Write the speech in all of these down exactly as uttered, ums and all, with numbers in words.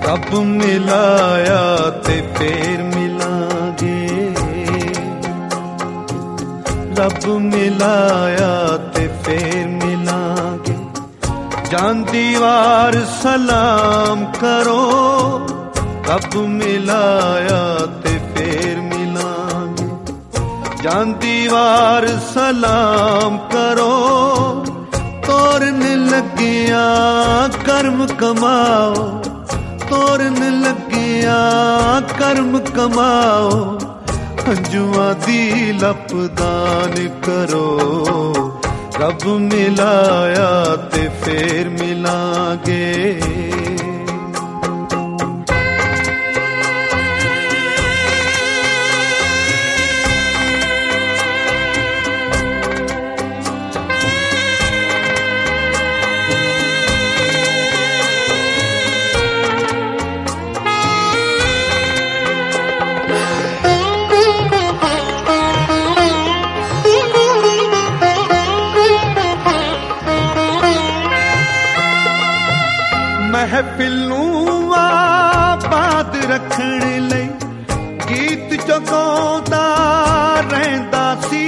ਰੱਬ ਮਿਲਾਇਆ ਤੇ ਫੇਰ ਮਿਲਾਂਗੇ, ਰੱਬ ਮਿਲਾਇਆ ਤੇ ਫੇਰ ਮਿਲਾਂਗੇ। ਜਾਂਦੀ ਵਾਰ ਸਲਾਮ ਕਰੋ, ਰੱਬ ਮਿਲਾਇਆ ਤੇ ਫੇਰ ਮਿਲਾਂਗੇ। ਜਾਂਦੀ ਵਾਰ ਸਲਾਮ ਕਰੋ, ਤੋਰਨ ਲੱਗਿਆ ਕਰਮ ਕਮਾਓ, ਤੋਰਨ ਲੱਗਿਆ ਕਰਮ ਕਮਾਓ। ਹੰਝੂਆਂ ਦੀ ਲਪਦਾਨ ਕਰੋ, ਰੱਬ ਮਿਲਾਇਆ ਤੇ ਫੇਰ ਮਿਲਾਂਗੇ। ਮਹਿਫਿਲ ਨੂੰ ਆਬਾਦ ਰੱਖਣ ਲਈ ਗੀਤ ਜੋ ਗਾਉਂਦਾ ਰਹਿੰਦਾ ਸੀ।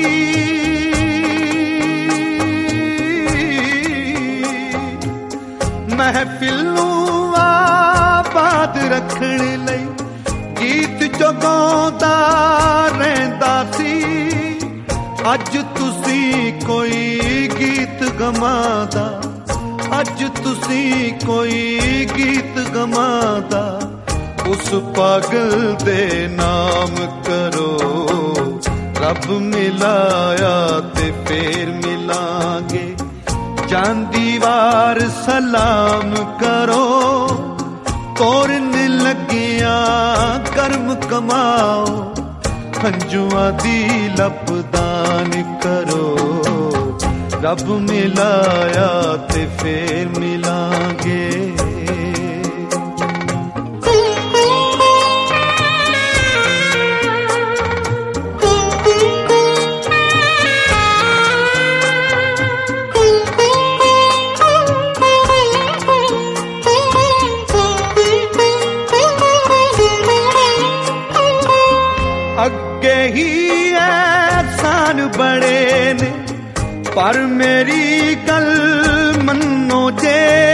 ਮਹਿਫਿਲ ਨੂੰ ਆਬਾਦ ਰੱਖਣ ਲਈ ਗੀਤ ਜੋ ਗਾਉਂਦਾ ਰਹਿੰਦਾ ਸੀ। ਅੱਜ ਤੁਸੀਂ ਕੋਈ ਗੀਤ ਗਵਾਉਂਦਾ, ਅੱਜ ਤੁਸੀਂ ਕੋਈ ਗੀਤ ਗਵਾਉਂਦਾ, ਉਸ ਪਾਗਲ ਦੇ ਨਾਮ ਕਰੋ। ਰੱਬ ਮਿਲਾਇਆ ਤੇ ਫੇਰ ਮਿਲਾਂਗੇ। ਜਾਂਦੀ ਵਾਰ ਸਲਾਮ ਕਰੋ, ਤੋਰਨ ਲੱਗਿਆ ਕਰਮ ਕਮਾਓ। ਹੰਝੂਆਂ ਦੀ ਲਪਦਾਨ ਕਰੋ, ਰੱਬ ਮਿਲਾਇਆ ਤੇ ਫੇਰ ਮਿਲਾਂਗੇ। ਅੱਗੇ ਹੀ ਐਹਸਾਨ ਬੜੇ ਨੇ, ਪਰ ਮੇਰੀ ਗੱਲ ਮੰਨੋ ਜੇ।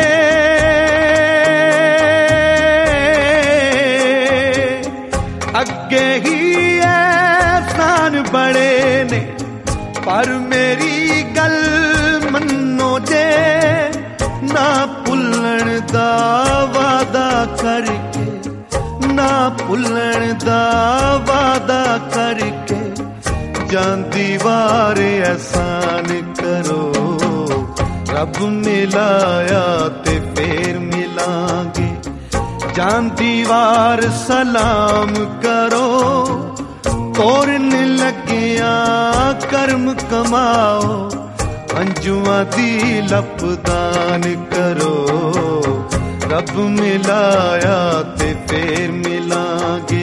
ਅੱਗੇ ਹੀ ਐਹਸਾਨ ਬੜੇ ਨੇ, ਪਰ ਮੇਰੀ ਗੱਲ ਮੰਨੋ ਜੇ। ਨਾ ਭੁੱਲਣ ਦਾ ਵਾਦਾ ਕਰਕੇ, ਨਾ ਭੁੱਲਣ ਦਾ ਵਾਦਾ ਕਰਕੇ। ਜਾਂਦੀ ਵਾਰ ਅਹਿਸਾਨ ਕਰੋ, ਰੱਬ ਮਿਲਾਇਆ ਤੇ ਫੇਰ ਮਿਲਾਂਗੇ। ਜਾਂਦੀ ਵਾਰ ਸਲਾਮ ਕਰੋ, ਤੋਰਨ ਲੱਗਿਆ ਕਰਮ ਕਮਾਓ। ਹੰਝੂਆਂ ਦੀ ਲਪਦਾਨ ਕਰੋ, ਰੱਬ ਮਿਲਾਇਆ ਤੇ ਫੇਰ ਮਿਲਾਂਗੇ।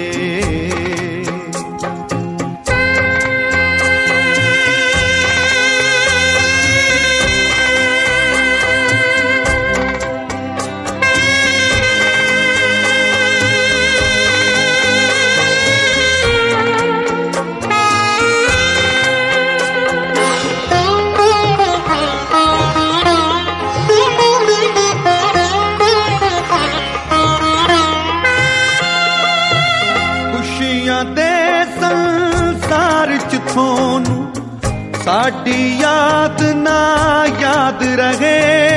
ਤੁਹਾਨੂੰ ਸਾਡੀ ਯਾਦ ਨਾ ਯਾਦ ਰਹੇ।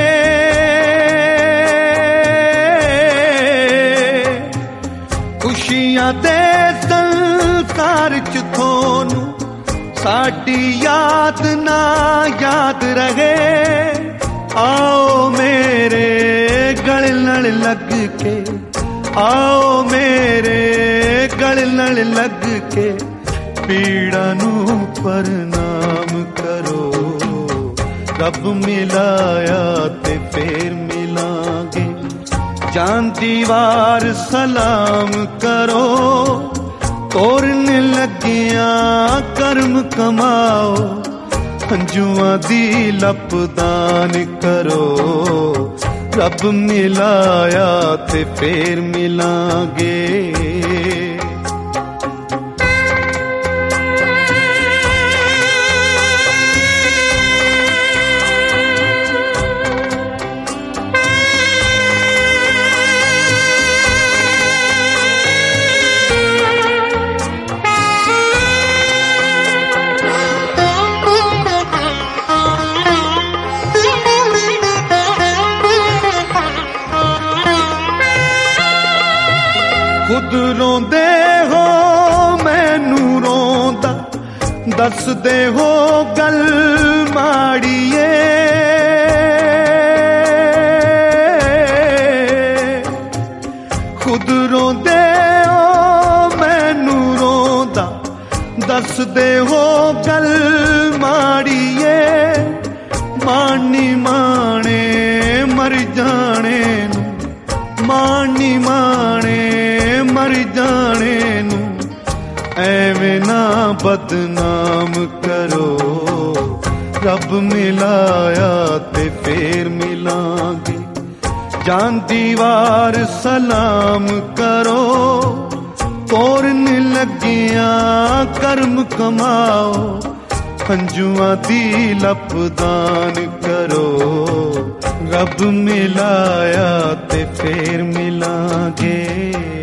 ਖੁਸ਼ੀਆਂ ਦੇ ਸੰਸਾਰ ਚ ਤੁਹਾਨੂੰ ਸਾਡੀ ਯਾਦ ਨਾ ਯਾਦ ਰਹੇ। ਆਓ ਮੇਰੇ ਗਲ ਨਾਲ ਲੱਗ ਕੇ, ਆਓ ਮੇਰੇ ਗਲ ਨਾਲ ਲੱਗ ਕੇ। ਪੀੜਾਂ ਨੂੰ ਪ੍ਰਣਾਮ ਕਰੋ, ਰੱਬ ਮਿਲਾਇਆ ਤੇ ਫੇਰ ਮਿਲਾਂਗੇ। ਜਾਂਦੀ ਵਾਰ ਸਲਾਮ ਕਰੋ, ਤੋਰਨ ਲੱਗਿਆ ਕਰਮ ਕਮਾਓ। ਹੰਝੂਆਂ ਦੀ ਲਪਦਾਨ ਕਰੋ, रब मिलाया ते फेर मिलांगे। खुद रोंदे हो मैनू रोंदा, दसदे हो गल माड़ीए। खुद रोंदे हो मैनू रोंदा, दसदे हो गल माड़ीए। मानी माने मर जाने नू, मानी माने मर जाने नू, ऐवें ना बदनाम करो। रब मिलाया ते फेर मिलांगे। जान दीवार सलाम करो, तोरन लगिया कर्म कमाओ। हंजुआं दी लपदान करो, रब मिलाया ते फेर मिलांगे।